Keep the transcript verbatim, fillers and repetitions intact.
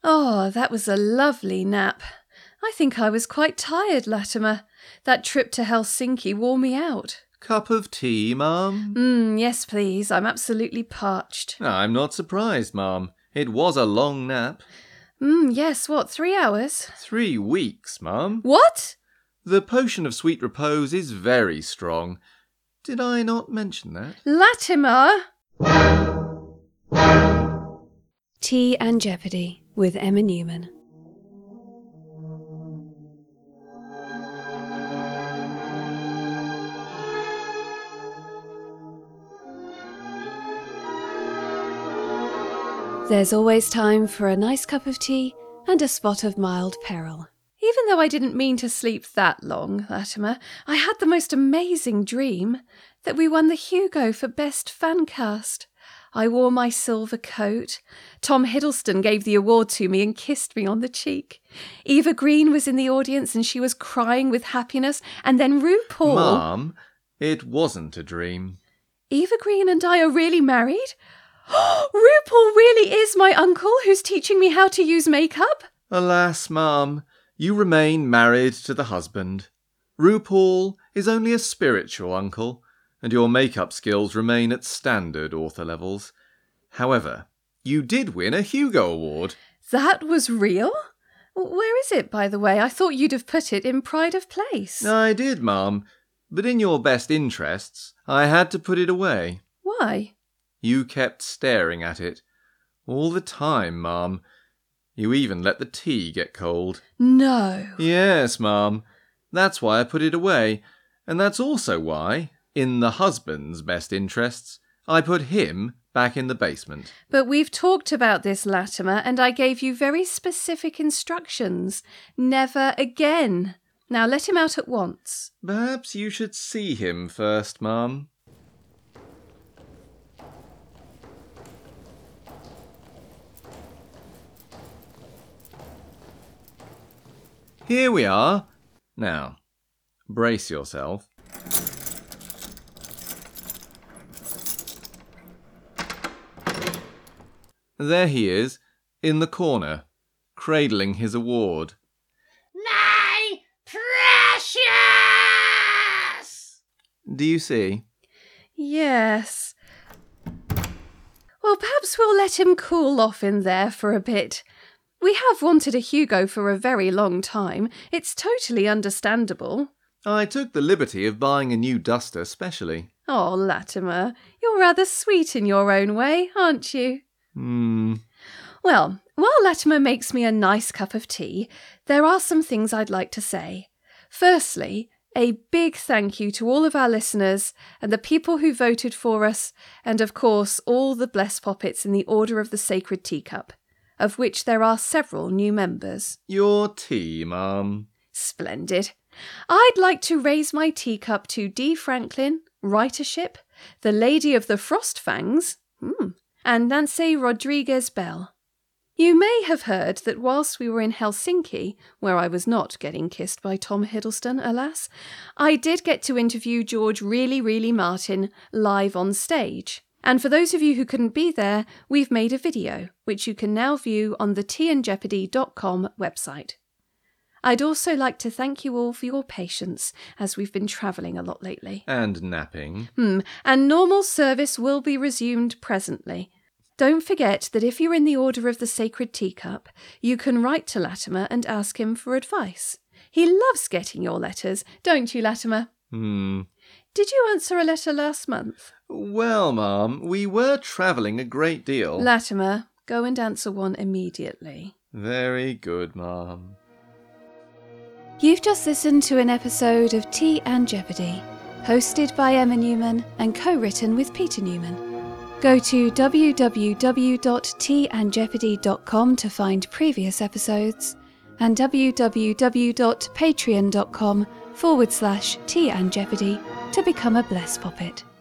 Oh, that was a lovely nap. I think I was quite tired, Latimer. That trip to Helsinki wore me out. Cup of tea, Mum? Mm, yes, please. I'm absolutely parched. I'm not surprised, Mum. It was a long nap. Mm, yes, what, three hours? Three weeks, Mum. What? The potion of sweet repose is very strong. Did I not mention that? Latimer! Tea and Jeopardy with Emma Newman. There's always time for a nice cup of tea and a spot of mild peril. Even though I didn't mean to sleep that long, Latimer, I had the most amazing dream that we won the Hugo for Best Fan Cast. I wore my silver coat. Tom Hiddleston gave the award to me and kissed me on the cheek. Eva Green was in the audience and she was crying with happiness. And then RuPaul... Mum, it wasn't a dream. Eva Green and I are really married? RuPaul really is my uncle who's teaching me how to use makeup? Alas, Mum, you remain married to the husband. RuPaul is only a spiritual uncle, and your makeup skills remain at standard author levels. However, you did win a Hugo Award. That was real? Where is it, by the way? I thought you'd have put it in Pride of Place. I did, Mum, but in your best interests, I had to put it away. Why? You kept staring at it. All the time, Mum. You even let the tea get cold. No. Yes, Mum. That's why I put it away. And that's also why, in the husband's best interests, I put him back in the basement. But we've talked about this, Latimer, and I gave you very specific instructions. Never again. Now let him out at once. Perhaps you should see him first, Mum. Here we are. Now, brace yourself. There he is, in the corner, cradling his award. My precious! Do you see? Yes. Well, perhaps we'll let him cool off in there for a bit. We have wanted a Hugo for a very long time. It's totally understandable. I took the liberty of buying a new duster specially. Oh, Latimer, you're rather sweet in your own way, aren't you? Hmm. Well, while Latimer makes me a nice cup of tea, there are some things I'd like to say. Firstly, a big thank you to all of our listeners and the people who voted for us, and of course all the Blessed Poppets in the Order of the Sacred Teacup, of which there are several new members. Your tea, Mum. Splendid. I'd like to raise my teacup to Dee Franklin, Writership, the Lady of the Frost Fangs, hmm, and Nancy Rodriguez Bell. You may have heard that whilst we were in Helsinki, where I was not getting kissed by Tom Hiddleston, alas, I did get to interview George Really Really Martin live on stage. And for those of you who couldn't be there, we've made a video, which you can now view on the tea and jeopardy dot com website. I'd also like to thank you all for your patience, as we've been travelling a lot lately. And napping. Hmm, and normal service will be resumed presently. Don't forget that if you're in the Order of the Sacred Teacup, you can write to Latimer and ask him for advice. He loves getting your letters, don't you, Latimer? Hmm. Did you answer a letter last month? Well, Mum, we were travelling a great deal. Latimer, go and answer one immediately. Very good, Mum. You've just listened to an episode of Tea and Jeopardy, hosted by Emma Newman and co-written with Peter Newman. Go to w w w dot tea and jeopardy dot com to find previous episodes and w w w dot patreon dot com forward slash tea and jeopardy to become a Blessed Poppet.